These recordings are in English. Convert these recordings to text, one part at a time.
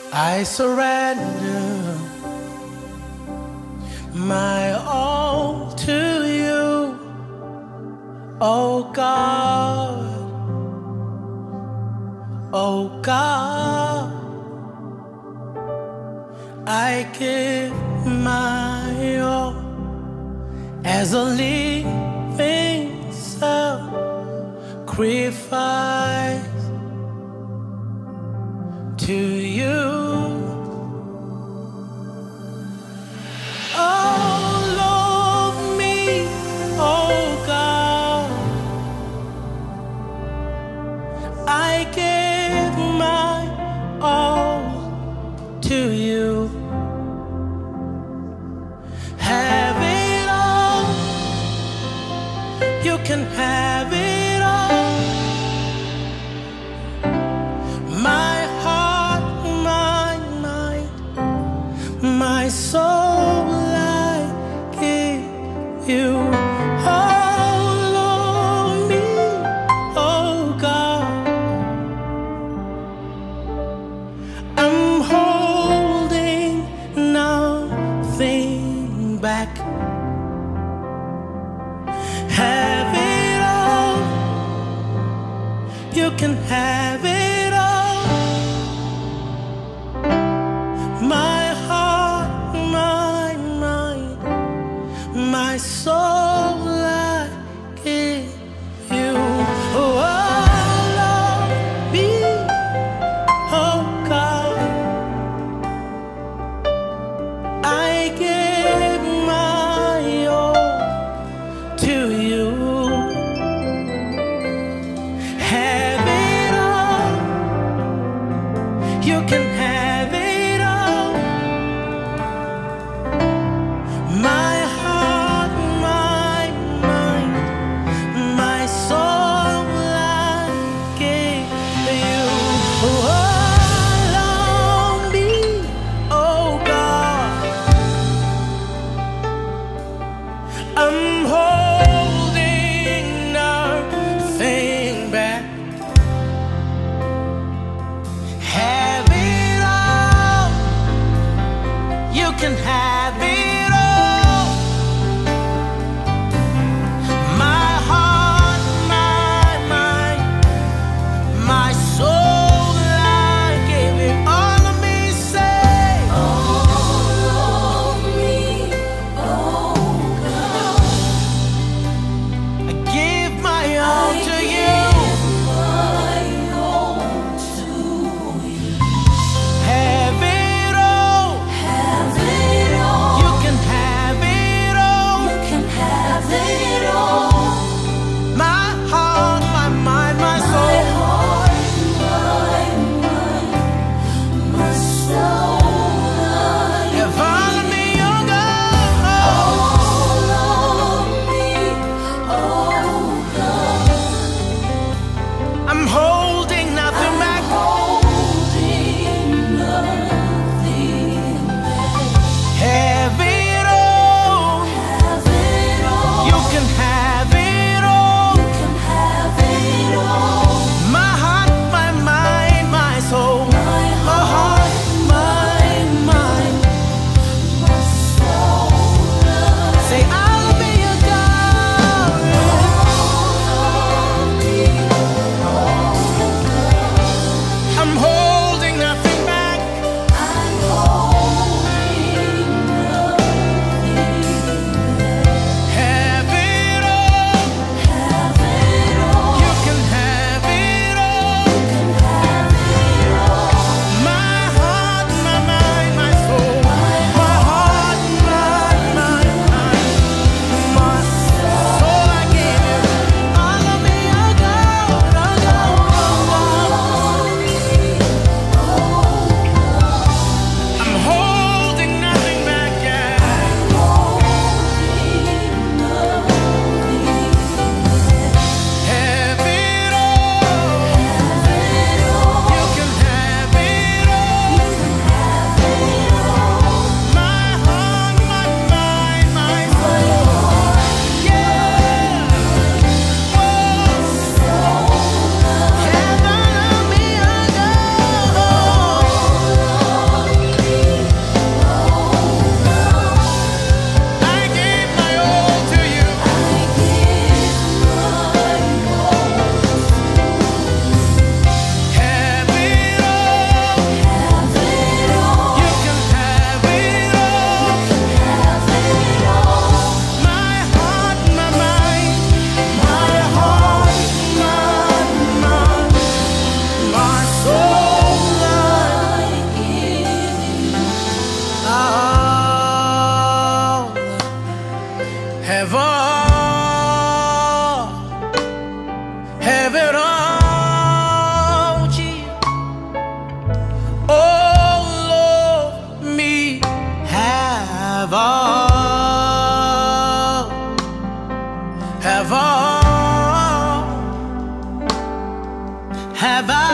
I surrender my all to you, oh God, oh God. I give my all as a living sacrifice to you. All of me, oh God, I give my all to you. Have it all, you can have it all. My heart, my mind, my soul, I give you. All of me, oh God, I'm holding nothing back. Have it all, you can have it all. My heart, my mind, my soul, I give you. All of me, oh God, I give my all to you. Have it all, you can have it all. My heart, my mind, my soul, I give you. All of me, oh God, I'm holding nothing back. Have it all, you can have it all. My heart, my mind, my soul, I give it. All of me, say, All of me, oh God, I give my all I to you. give my all to you. Have it all, Have it all, you have it all, Jesus. All of me, have all, have all, have all.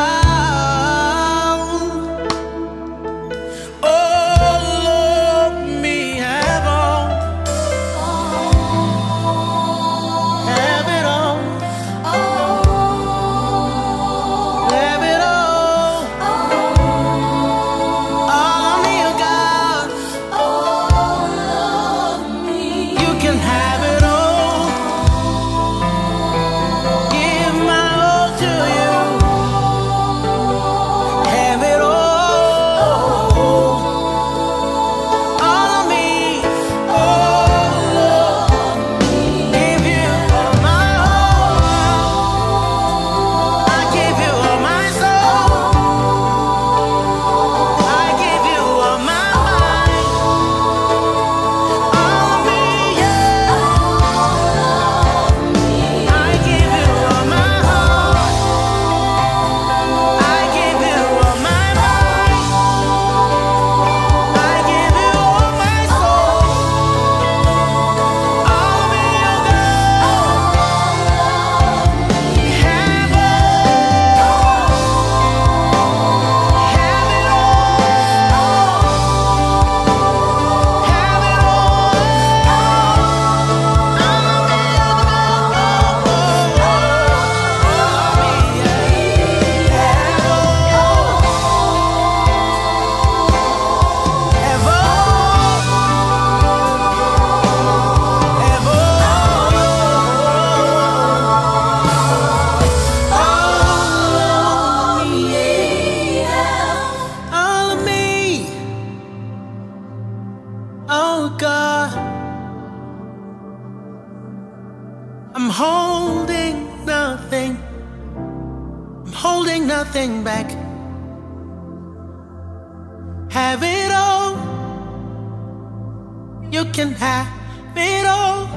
I'm holding nothing. I'm holding nothing back. Have it all. You can have it all.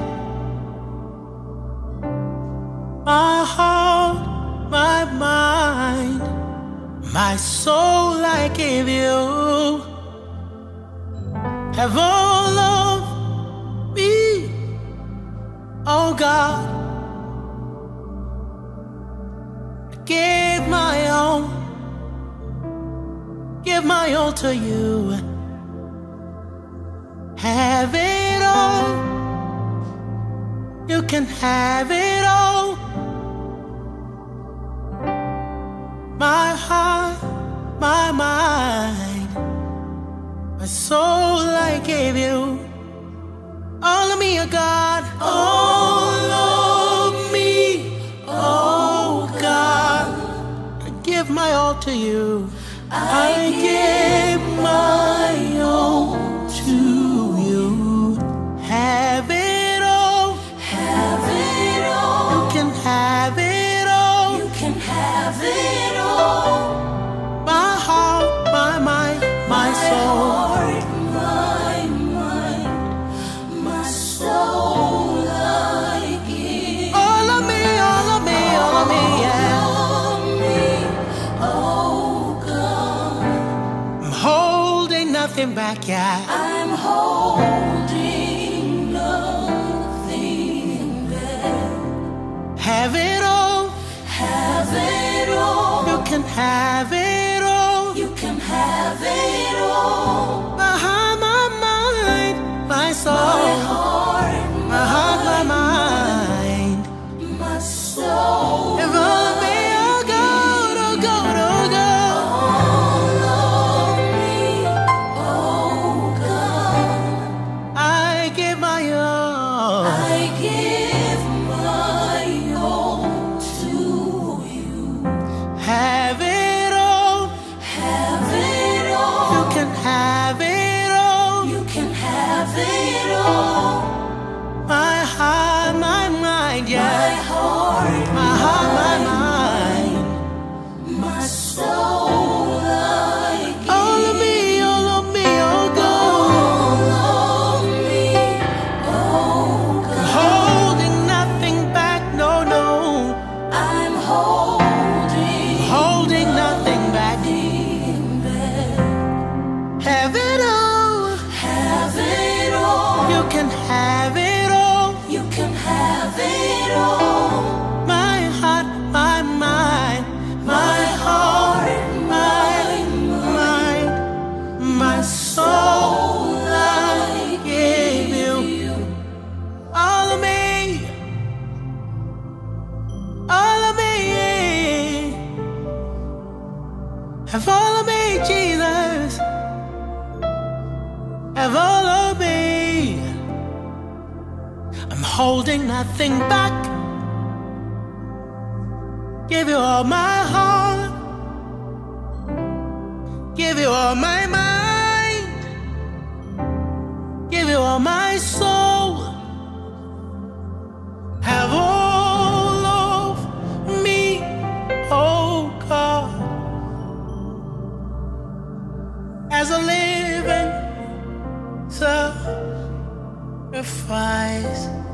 My heart, my mind, my soul I give you. Have all of me, oh God. I give my all to you. Have it all. You can have it all. My heart, my mind, my soul I gave you. All of me, oh God. All of me, oh God. I give my all to you. I give my all to you. Have it all. Have it all. You can have it all. You can have it all. My heart, my mind, my soul. Heart, my mind, my soul I give. All of me, all of me, all of me, yeah. All of me, oh God. I'm holding nothing back, yeah. I'm holding nothing back. Have it all. Have it all. You can have it all. You can have it all. My heart, my mind, my soul. My heart, My heart, my mind. my soul. If all of me, oh God, oh God, oh God. All of me, oh God. I give my all. I give my all to you. Have it all. Have it You all. can have it all. You can have it all. My heart, my mind, My yeah. heart, My heart, my mind. my soul I give. All of me, oh God. All of me, oh God. You can have it all. You can have it all. My heart, my mind, my heart, my mind, my soul. I give you all of me, all of me. Have all of me, Jesus. Have all of me. I'm holding nothing back. Give you all my heart. Give you all my mind. Give you all my soul. Have all of me, oh God. As a living sacrifice.